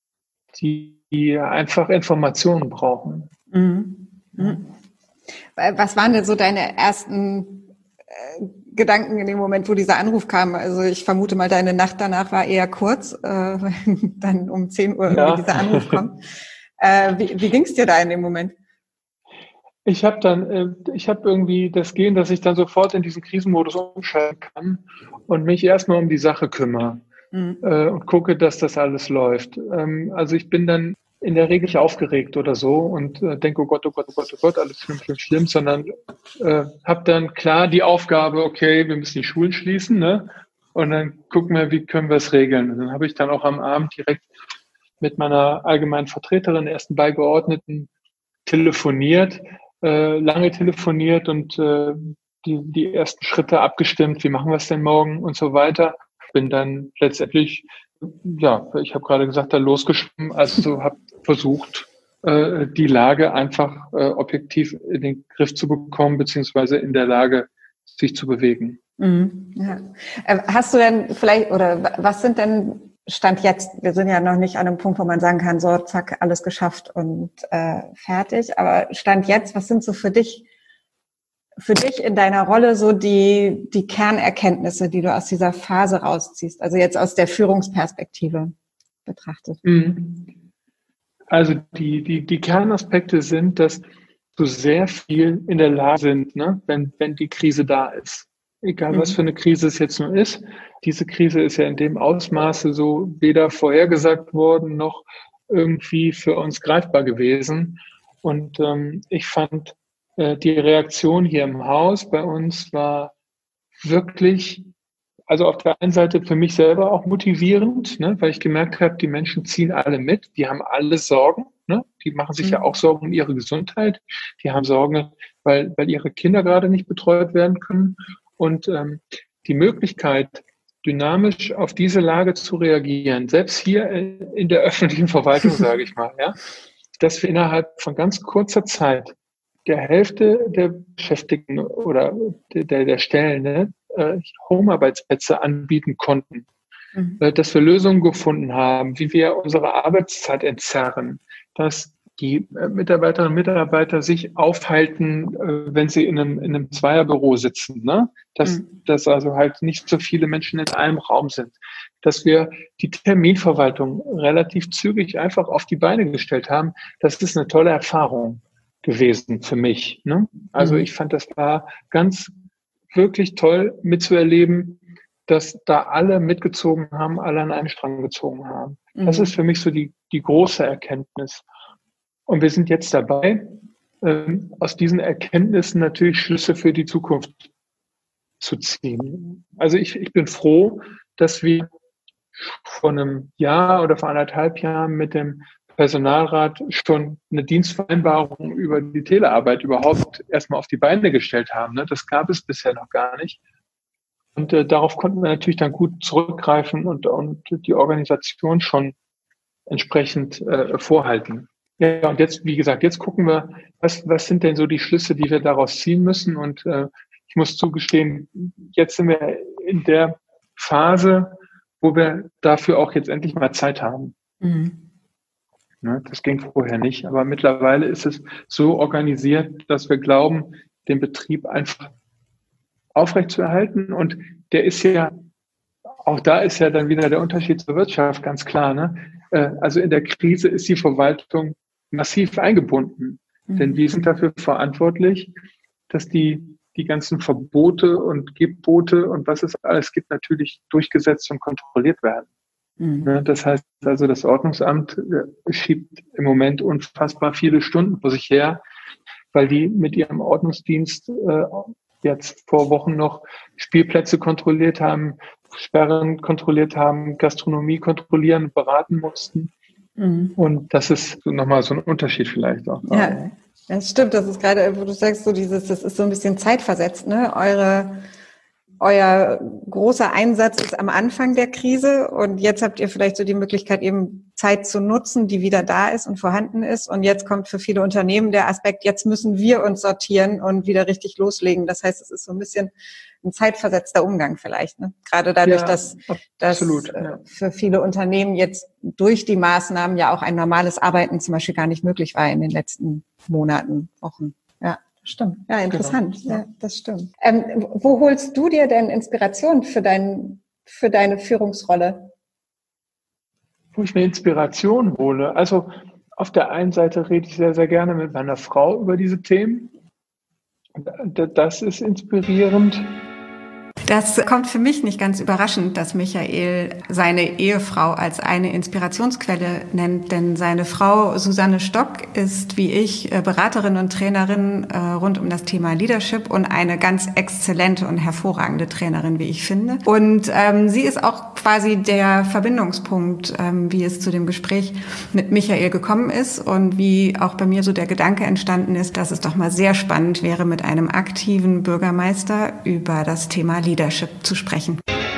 die einfach Informationen brauchen. Mhm. Mhm. Was waren denn so deine ersten äh, Gedanken in dem Moment, wo dieser Anruf kam? Also ich vermute mal, deine Nacht danach war eher kurz, äh, wenn dann um zehn Uhr ja. dieser Anruf kommt. Äh, wie wie ging es dir da in dem Moment? Ich habe dann, äh, ich habe irgendwie das Gehen, dass ich dann sofort in diesen Krisenmodus umschalten kann und mich erstmal um die Sache kümmere mhm. äh, und gucke, dass das alles läuft. Ähm, also ich bin dann in der Regel nicht aufgeregt oder so und äh, denke, oh Gott, oh Gott, oh Gott, oh Gott, alles schlimm, schlimm, schlimm, sondern äh, habe dann klar die Aufgabe, okay, wir müssen die Schulen schließen, ne? Und dann gucken wir, wie können wir es regeln. Und dann habe ich dann auch am Abend direkt mit meiner allgemeinen Vertreterin, ersten Beigeordneten, telefoniert, äh, lange telefoniert und äh, die, die ersten Schritte abgestimmt, wie machen wir es denn morgen und so weiter. Bin dann letztendlich, ja, ich habe gerade gesagt, da losgeschwommen, also habe versucht, äh, die Lage einfach äh, objektiv in den Griff zu bekommen, beziehungsweise in der Lage, sich zu bewegen. Mhm, ja. Hast du denn vielleicht, oder was sind denn Stand jetzt, wir sind ja noch nicht an einem Punkt, wo man sagen kann, so, zack, alles geschafft und äh, fertig, aber Stand jetzt, was sind so für dich, für dich in deiner Rolle so die, die Kernerkenntnisse, die du aus dieser Phase rausziehst, also jetzt aus der Führungsperspektive betrachtet? Also die, die, die Kernaspekte sind, dass du sehr viel in der Lage sind, ne, wenn, wenn die Krise da ist. Egal, was für eine Krise es jetzt nur ist. Diese Krise ist ja in dem Ausmaße so weder vorhergesagt worden, noch irgendwie für uns greifbar gewesen. Und ähm, ich fand, äh, die Reaktion hier im Haus bei uns war wirklich, also auf der einen Seite für mich selber auch motivierend, ne, weil ich gemerkt habe, die Menschen ziehen alle mit, die haben alle Sorgen, ne, die machen sich mhm. ja auch Sorgen um ihre Gesundheit, die haben Sorgen, weil, weil ihre Kinder gerade nicht betreut werden können. Und ähm, die Möglichkeit, dynamisch auf diese Lage zu reagieren, selbst hier in der öffentlichen Verwaltung, sage ich mal, ja, dass wir innerhalb von ganz kurzer Zeit der Hälfte der Beschäftigten oder der, der Stellen ne, äh, Homearbeitsplätze anbieten konnten, mhm. äh, dass wir Lösungen gefunden haben, wie wir unsere Arbeitszeit entzerren, dass die Mitarbeiterinnen und Mitarbeiter sich aufhalten, wenn sie in einem, in einem Zweierbüro sitzen, ne? Dass, mhm. dass also halt nicht so viele Menschen in einem Raum sind. Dass wir die Terminverwaltung relativ zügig einfach auf die Beine gestellt haben. Das ist eine tolle Erfahrung gewesen für mich, ne? Also mhm. ich fand, das war ganz wirklich toll mitzuerleben, dass da alle mitgezogen haben, alle an einen Strang gezogen haben. Mhm. Das ist für mich so die, die große Erkenntnis. Und wir sind jetzt dabei, ähm, aus diesen Erkenntnissen natürlich Schlüsse für die Zukunft zu ziehen. Also ich, ich bin froh, dass wir vor einem Jahr oder vor anderthalb Jahren mit dem Personalrat schon eine Dienstvereinbarung über die Telearbeit überhaupt erstmal auf die Beine gestellt haben. Ne? Das gab es bisher noch gar nicht. Und äh, darauf konnten wir natürlich dann gut zurückgreifen und, und die Organisation schon entsprechend äh, vorhalten. Ja, und jetzt, wie gesagt, jetzt gucken wir, was, was sind denn so die Schlüsse, die wir daraus ziehen müssen. Und äh, ich muss zugestehen, jetzt sind wir in der Phase, wo wir dafür auch jetzt endlich mal Zeit haben. Mhm. Ne, das ging vorher nicht, aber mittlerweile ist es so organisiert, dass wir glauben, den Betrieb einfach aufrechtzuerhalten. Und der ist ja, auch da ist ja dann wieder der Unterschied zur Wirtschaft ganz klar. Ne? Äh, also in der Krise ist die Verwaltung massiv eingebunden. Mhm. Denn wir sind dafür verantwortlich, dass die, die ganzen Verbote und Gebote und was es alles gibt, natürlich durchgesetzt und kontrolliert werden. Mhm. Ne? Das heißt also, das Ordnungsamt äh, schiebt im Moment unfassbar viele Stunden vor sich her, weil die mit ihrem Ordnungsdienst äh, jetzt vor Wochen noch Spielplätze kontrolliert haben, Sperren kontrolliert haben, Gastronomie kontrollieren, beraten mussten. Mhm. Und das ist nochmal so ein Unterschied vielleicht auch. Ja, das stimmt. Das ist gerade, wo du sagst, so dieses, das ist so ein bisschen zeitversetzt, ne? Eure, euer großer Einsatz ist am Anfang der Krise und jetzt habt ihr vielleicht so die Möglichkeit, eben Zeit zu nutzen, die wieder da ist und vorhanden ist. Und jetzt kommt für viele Unternehmen der Aspekt, jetzt müssen wir uns sortieren und wieder richtig loslegen. Das heißt, es ist so ein bisschen ein zeitversetzter Umgang vielleicht, ne? Gerade dadurch, ja, dass, dass ja. für viele Unternehmen jetzt durch die Maßnahmen ja auch ein normales Arbeiten zum Beispiel gar nicht möglich war in den letzten Monaten, Wochen. Ja, das stimmt. Ja, interessant. Genau. Ja, das stimmt. Ähm, wo holst du dir denn Inspiration für, dein, für deine Führungsrolle? Wo ich mir Inspiration hole? Also auf der einen Seite rede ich sehr, sehr gerne mit meiner Frau über diese Themen. Das ist inspirierend. Das kommt für mich nicht ganz überraschend, dass Michael seine Ehefrau als eine Inspirationsquelle nennt, denn seine Frau Susanne Stock ist wie ich Beraterin und Trainerin rund um das Thema Leadership und eine ganz exzellente und hervorragende Trainerin, wie ich finde. Und ähm, sie ist auch quasi der Verbindungspunkt, ähm, wie es zu dem Gespräch mit Michael gekommen ist und wie auch bei mir so der Gedanke entstanden ist, dass es doch mal sehr spannend wäre, mit einem aktiven Bürgermeister über das Thema Leadership zu sprechen.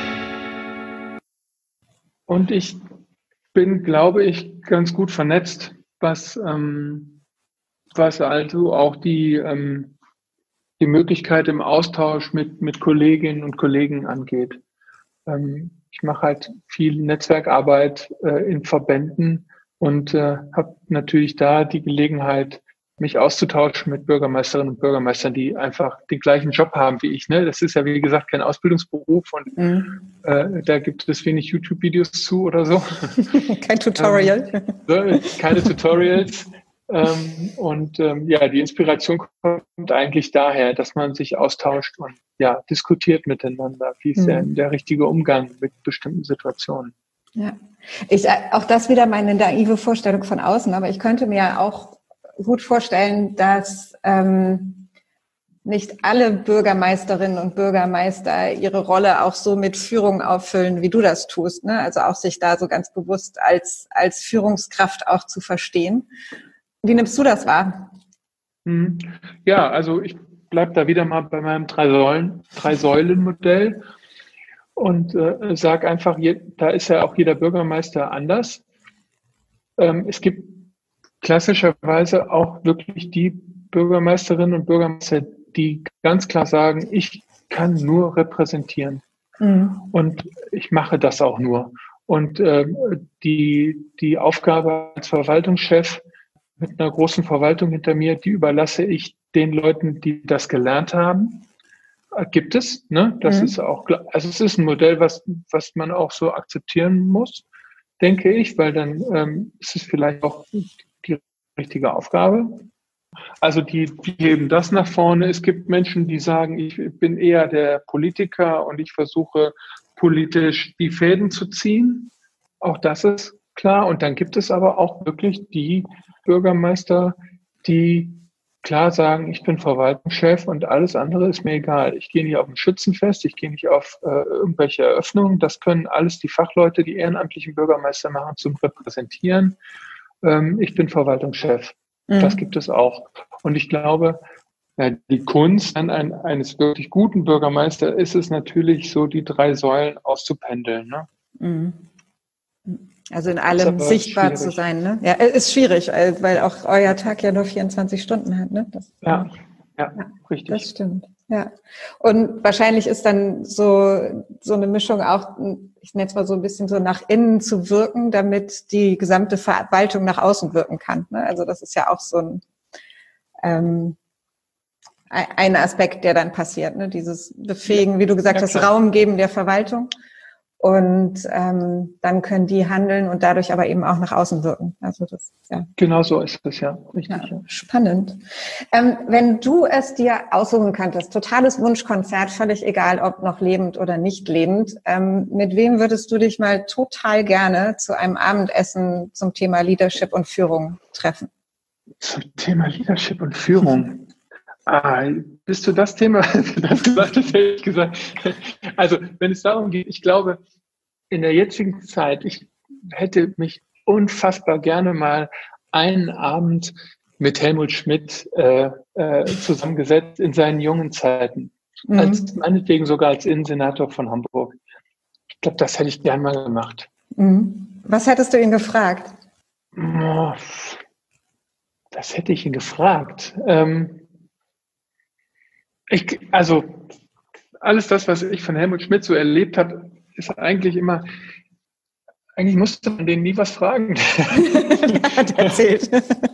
Und ich bin, glaube ich, ganz gut vernetzt, was, ähm, was also auch die, ähm, die Möglichkeit im Austausch mit, mit Kolleginnen und Kollegen angeht. Ähm, ich mache halt viel Netzwerkarbeit äh, in Verbänden und äh, habe natürlich da die Gelegenheit, mich auszutauschen mit Bürgermeisterinnen und Bürgermeistern, die einfach den gleichen Job haben wie ich. Ne? Das ist ja, wie gesagt, kein Ausbildungsberuf und mhm. äh, da gibt es wenig YouTube-Videos zu oder so. Kein Tutorial. ähm, so, keine Tutorials. ähm, und ähm, ja, die Inspiration kommt eigentlich daher, dass man sich austauscht und ja, diskutiert miteinander. Wie ist mhm. denn der richtige Umgang mit bestimmten Situationen? Ja, ich, auch das wieder meine naive Vorstellung von außen, aber ich könnte mir auch gut vorstellen, dass ähm, nicht alle Bürgermeisterinnen und Bürgermeister ihre Rolle auch so mit Führung auffüllen, wie du das tust, ne? Also auch sich da so ganz bewusst als als Führungskraft auch zu verstehen. Wie nimmst du das wahr? Ja, also ich bleibe da wieder mal bei meinem drei Säulen, drei Säulen-Modell und äh, sage einfach, je, da ist ja auch jeder Bürgermeister anders. Ähm, es gibt klassischerweise auch wirklich die Bürgermeisterinnen und Bürgermeister, die ganz klar sagen, ich kann nur repräsentieren. Mhm. Und ich mache das auch nur. Und äh, die, die Aufgabe als Verwaltungschef mit einer großen Verwaltung hinter mir, die überlasse ich den Leuten, die das gelernt haben. Gibt es, ne? Das mhm. ist auch, also es ist ein Modell, was, was man auch so akzeptieren muss, denke ich, weil dann ähm, ist es vielleicht auch die richtige Aufgabe. Also die, die heben das nach vorne. Es gibt Menschen, die sagen, ich bin eher der Politiker und ich versuche politisch die Fäden zu ziehen. Auch das ist klar. Und dann gibt es aber auch wirklich die Bürgermeister, die klar sagen, ich bin Verwaltungschef und alles andere ist mir egal. Ich gehe nicht auf ein Schützenfest, ich gehe nicht auf äh, irgendwelche Eröffnungen. Das können alles die Fachleute, die ehrenamtlichen Bürgermeister machen, zum Repräsentieren. Ähm, ich bin Verwaltungschef. Mhm. Das gibt es auch. Und ich glaube, ja, die Kunst an ein, eines wirklich guten Bürgermeisters ist es natürlich so, die drei Säulen auszupendeln. Ne? Mhm. Also in allem sichtbar schwierig. Zu sein, ne? Ja, ist schwierig, weil auch euer Tag ja nur vierundzwanzig Stunden hat, ne? Das, ja, ja, ja, richtig. Das stimmt, ja. Und wahrscheinlich ist dann so, so eine Mischung auch, ich nenne es mal so ein bisschen so nach innen zu wirken, damit die gesamte Verwaltung nach außen wirken kann, ne? Also das ist ja auch so ein, ähm, ein Aspekt, der dann passiert, ne? Dieses Befähigen, wie du gesagt ja, hast, klar. Raum geben der Verwaltung. Und ähm, dann können die handeln und dadurch aber eben auch nach außen wirken. Also das, ja. Genau so ist es, ja. Richtig, ja, spannend. Ähm, wenn du es dir aussuchen könntest, totales Wunschkonzert, völlig egal, ob noch lebend oder nicht lebend, ähm, mit wem würdest du dich mal total gerne zu einem Abendessen zum Thema Leadership und Führung treffen? Zum Thema Leadership und Führung? Ah, bist du das Thema, das gesagt hast, hätte ich gesagt. Also, wenn es darum geht, ich glaube, in der jetzigen Zeit, ich hätte mich unfassbar gerne mal einen Abend mit Helmut Schmidt äh, äh, zusammengesetzt in seinen jungen Zeiten. Mhm. Als, meinetwegen sogar als Innensenator von Hamburg. Ich glaube, das hätte ich gern mal gemacht. Mhm. Was hättest du ihn gefragt? Oh, das hätte ich ihn gefragt. Ähm, Ich, also alles das, was ich von Helmut Schmidt so erlebt habe, ist eigentlich immer, eigentlich musste man denen nie was fragen. Der hat erzählt.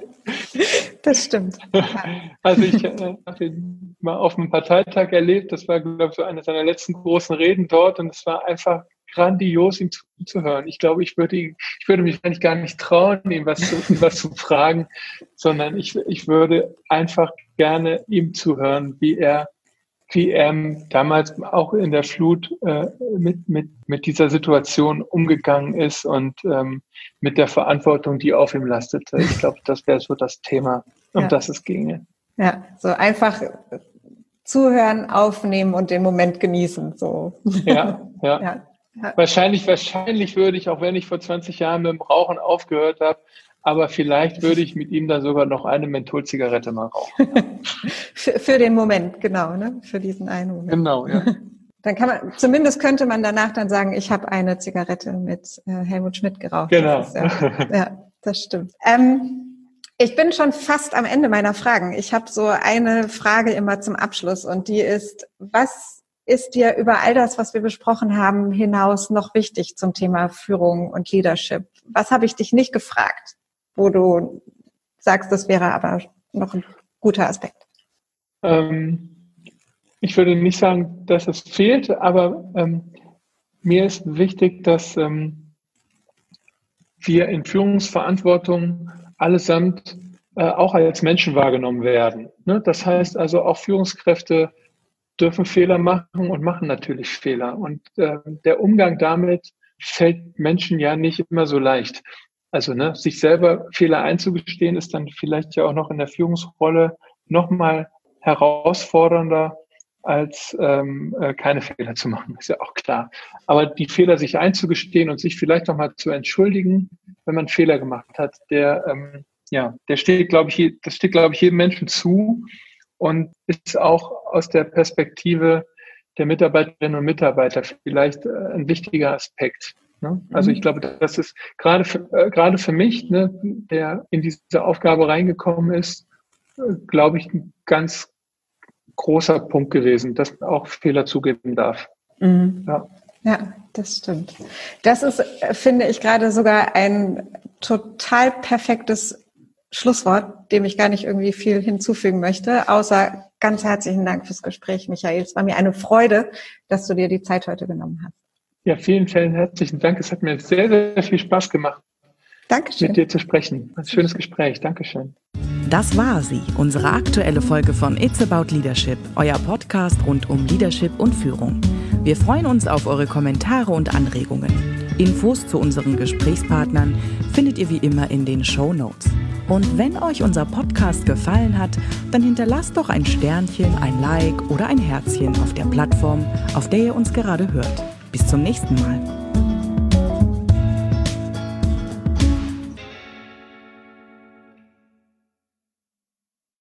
Das stimmt. Also ich äh, habe ihn mal auf einem Parteitag erlebt, das war, glaube ich, so eine seiner letzten großen Reden dort und es war einfach grandios, ihm zuzuhören. Ich glaube, ich würde ihn, ich würde mich eigentlich gar nicht trauen, ihm was zu, ihm was zu fragen, sondern ich, ich würde einfach gerne ihm zuhören, wie er, wie er damals auch in der Flut äh, mit, mit, mit dieser Situation umgegangen ist und ähm, mit der Verantwortung, die auf ihm lastete. Ich glaube, das wäre so das Thema, um ja. das es ginge. Ja, so einfach zuhören, aufnehmen und den Moment genießen. So. Ja, ja. ja. Ja. Wahrscheinlich, wahrscheinlich würde ich, auch wenn ich vor zwanzig Jahren mit dem Rauchen aufgehört habe, aber vielleicht würde ich mit ihm dann sogar noch eine Mentholzigarette mal rauchen. für, für den Moment, genau, ne? Für diesen einen Moment. Genau, ja. Dann kann man, zumindest könnte man danach dann sagen, ich habe eine Zigarette mit äh, Helmut Schmidt geraucht. Genau. Das ist, ja, ja, das stimmt. Ähm, ich bin schon fast am Ende meiner Fragen. Ich habe so eine Frage immer zum Abschluss und die ist, was ist dir über all das, was wir besprochen haben, hinaus noch wichtig zum Thema Führung und Leadership? Was habe ich dich nicht gefragt, wo du sagst, das wäre aber noch ein guter Aspekt? Ähm, ich würde nicht sagen, dass es fehlt, aber ähm, mir ist wichtig, dass ähm, wir in Führungsverantwortung allesamt äh, auch als Menschen wahrgenommen werden. Ne? Das heißt also, auch Führungskräfte dürfen Fehler machen und machen natürlich Fehler. Und äh, der Umgang damit fällt Menschen ja nicht immer so leicht. Also ne, sich selber Fehler einzugestehen, ist dann vielleicht ja auch noch in der Führungsrolle noch mal herausfordernder, als ähm, äh, keine Fehler zu machen, ist ja auch klar. Aber die Fehler sich einzugestehen und sich vielleicht noch mal zu entschuldigen, wenn man Fehler gemacht hat, der ähm, ja, der steht, glaube ich, das steht, glaube ich, jedem Menschen zu. Und ist auch aus der Perspektive der Mitarbeiterinnen und Mitarbeiter vielleicht ein wichtiger Aspekt. Ne? Also ich glaube, das ist gerade für, äh, gerade für mich, ne, der in diese Aufgabe reingekommen ist, äh, glaube ich, ein ganz großer Punkt gewesen, dass man auch Fehler zugeben darf. Mhm. Ja. Ja, das stimmt. Das ist, finde ich, gerade sogar ein total perfektes Schlusswort, dem ich gar nicht irgendwie viel hinzufügen möchte, außer ganz herzlichen Dank fürs Gespräch, Michael. Es war mir eine Freude, dass du dir die Zeit heute genommen hast. Ja, vielen, vielen herzlichen Dank. Es hat mir sehr, sehr viel Spaß gemacht, Dankeschön. mit dir zu sprechen. Ein schönes Gespräch. Dankeschön. Das war sie, unsere aktuelle Folge von It's About Leadership, euer Podcast rund um Leadership und Führung. Wir freuen uns auf eure Kommentare und Anregungen. Infos zu unseren Gesprächspartnern findet ihr wie immer in den Shownotes. Und wenn euch unser Podcast gefallen hat, dann hinterlasst doch ein Sternchen, ein Like oder ein Herzchen auf der Plattform, auf der ihr uns gerade hört. Bis zum nächsten Mal.